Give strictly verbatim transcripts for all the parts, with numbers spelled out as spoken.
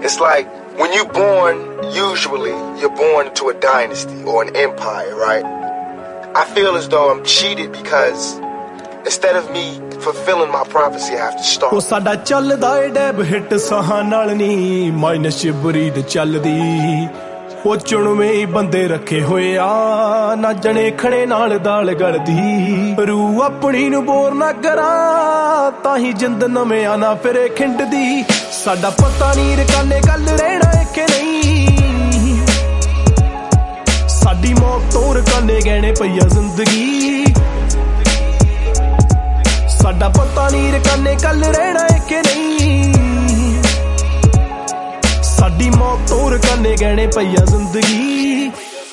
It's like when you're born, usually you're born into a dynasty or an empire, right? I feel as though I'm cheated because instead of me fulfilling my prophecy, I have to start. ਉਹ ਸਾਡਾ ਚੱਲਦਾ ਏ Deb hit ਸਾਹਾਂ ਨਾਲ ਨੀ minus ਬਰੀਦ ਚੱਲਦੀ ਉਹ ਚੁਣਵੇਂ ਹੀ ਬੰਦੇ ਰੱਖੇ ਹੋਏ ਆ ਨਾ ਜਣੇ ਖਣੇ ਨਾਲ ਦਾਲ ਗਲਦੀ ਰੂ ਆਪਣੀ ਨੂੰ ਬੋਰ ਨਾ ਕਰਾਂ ਤਾਂ ਹੀ ਜਿੰਦ ਨਵੇਂ ਆ ਨਾ ਫਿਰੇ ਖਿੰਡਦੀ ਸਾਡਾ ਪਤਾ ਨਹੀਂ ਰਕਾਨੇ ਗੱਲ ਰਹਿਣਾ ਏ ਕਿ ਨਹੀਂ ਸਾਡੀ ਮੌਤ ਤੋਂ ਰਕਾਨੇ ਗਹਿਣੇ ਪਈਆ ਜ਼ਿੰਦਗੀ ਸਾਡਾ ਪਤਾ ਨਹੀਂ ਰਕਾਨੇ ਕੱਲ ਰਹਿਣਾ ਏ ਕਿ ਨਹੀਂ ਸਾਡੀ ਮੌਤ ਤੋਂ ਰਕਾਨੇ ਗਹਿਣੇ ਪਈਆ ਜ਼ਿੰਦਗੀ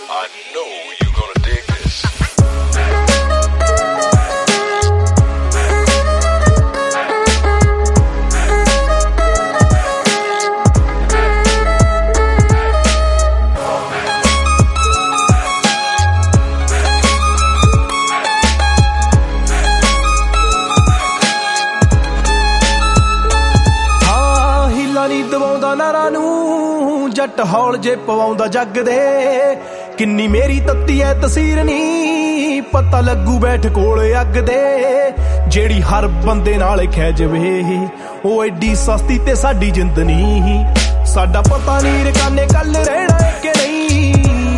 ਦਵਾਉਂਦਾ ਨਾਰਾਂ ਨੂੰ ਜੱਟ ਹੌਲ ਜੇ ਪਵਾਉਂਦਾ ਜੱਗ ਦੇ ਕਿੰਨੀ ਮੇਰੀ ਤੱਤੀ ਐ ਤਸੀਰ ਨੀ ਪਤਾ ਲੱਗੂ ਬੈਠ ਕੋਲ ਅੱਗ ਦੇ ਜਿਹੜੀ ਹਰ ਬੰਦੇ ਨਾਲ ਖਹਿ ਜਵੇ ਉਹ ਐਡੀ ਸਸਤੀ ਤੇ ਸਾਡੀ ਜਿੰਦ ਨੀ ਸਾਡਾ ਪਤਾ ਨੀ ਰਕਾਨੇ ਕੱਲ ਰਹਿਣਾ ਏ ਕਿ ਨਹੀਂ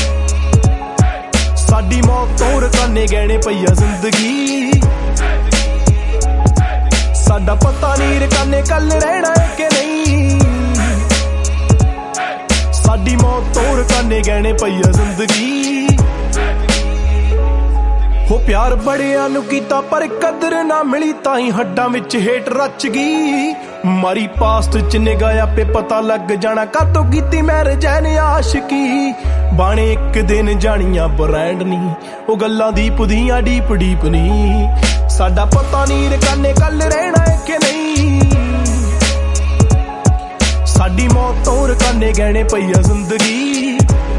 ਸਾਡੀ ਮੌਤ ਤੋਂ ਰਕਾਨੇ ਗਹਿਣੇ ਪਈਆ ਜ਼ਿੰਦਗੀ ਸਾਡਾ ਪਤਾ ਨੀ ਰਕਾਨੇ ਕੱਲ ਰਹਿਣਾ ਏ ਕਿ ਨਹੀਂ ਸਾਡੀ ਮੌਤ ਤੋਂ ਰਕਾਨੇ ਗਹਿਣੇ ਪਈਆ ਜ਼ਿੰਦਗੀ ਹੋ ਪਿਆਰ ਬੜਿਆਂ ਨੂੰ ਕੀਤਾ ਪਰ ਕਦਰ ਨਾ ਮਿਲੀ ਤਾਂ ਹੀ ਹੱਡਾਂ ਵਿੱਚ ਹੇਠ ਰਚ ਗਈ ਮਾਰੀ ਪਾਸਟ ਚ ਨਿਗਾਹ ਆਪੇ ਪਤਾ ਲੱਗ ਜਾਣਾ ਕਾਤੋਂ ਕੀਤੀ ਮੈਂ ਰਜੈਨ ਆਸ਼ਕੀ ਬਾਣੇ ਇੱਕ ਦਿਨ ਜਾਣੀਆਂ ਬ੍ਰਾਂਡ ਨਹੀਂ ਉਹ ਗੱਲਾਂ ਦੀ ਪੁਦੀਆਂ ਡੀਪ ਡੀਪ ਨਹੀਂ ਸਾਡਾ ਪਤਾ ਨਹੀਂ ਰਕਾਨੇ ਕੱਲ ਰਹਿਣਾ ਏ ਕਿ ਨਹੀਂ ਸਾਡੀ ਮੌਤ ਤੋਂ ਰਕਾਨੇ ਗਹਿਣੇ ਪਈਆ ਜ਼ਿੰਦਗੀ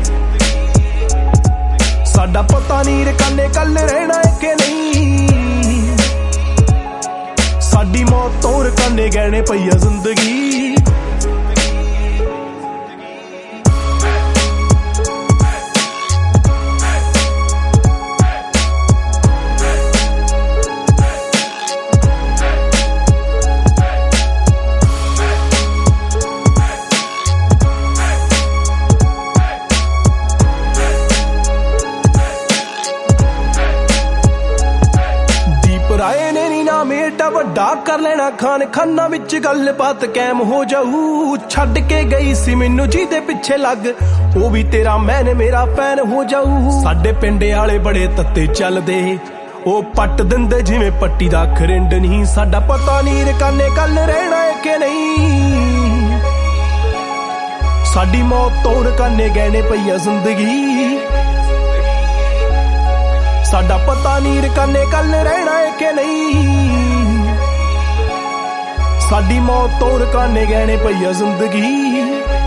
ਸਾਡਾ ਪਤਾ ਨਹੀਂ ਰਕਾਨੇ ਕੱਲ ਰਹਿਣਾ ਏ ਕਿ ਨਹੀਂ ਸਾਡੀ ਮੌਤ ਤੋਂ ਰਕਾਨੇ ਗਹਿਣੇ ਪਈਆ ਜ਼ਿੰਦਗੀ ਰਾਏ ਨੇ ਨੀ ਨਾਮ ਏਡਾ ਵੱਡਾ ਕਰ ਲੈਣਾ ਖਾਨ ਖਾਨਾ ਵਿੱਚ ਗੱਲਬਾਤ ਕੈਮ ਹੋ ਜਾਊ ਛੱਡ ਕੇ ਗਈ ਸੀ ਮੈਨੂੰ ਜਿਹਦੇ ਪਿੱਛੇ ਲੱਗ ਉਹ ਵੀ ਤੇਰਾ ਮੈਨ ਮੇਰਾ ਫੈਨ ਹੋ ਜਾਊ ਸਾਡੇ ਪਿੰਡੇ ਵਾਲੇ ਬੜੇ ਤੱਤੇ ਚੱਲਦੇ ਉਹ ਪੱਟ ਦਿੰਦੇ ਜਿਵੇਂ ਪੱਟੀ ਦਾ ਖਰਿੰਡ ਨਹੀਂ ਸਾਡਾ ਪਤਾ ਨਹੀਂ ਰਕਾਨੇ ਕੱਲ ਰਹਿਣਾ ਏ ਕਿ ਨਹੀਂ ਸਾਡੀ ਮੌਤ ਤੋਂ ਰਕਾਨੇ ਗਹਿਣੇ ਪਈਆ ਜ਼ਿੰਦਗੀ ਸਾਡਾ ਪਤਾ ਨਹੀਂ ਰਕਾਨੇ ਕੱਲ ਰਹਿਣਾ ਏ ਕਿ ਨਹੀਂ ਸਾਡੀ ਮੌਤ ਤੋਂ ਰਕਾਨੇ ਗਹਿਣੇ ਪਈਆ ਜ਼ਿੰਦਗੀ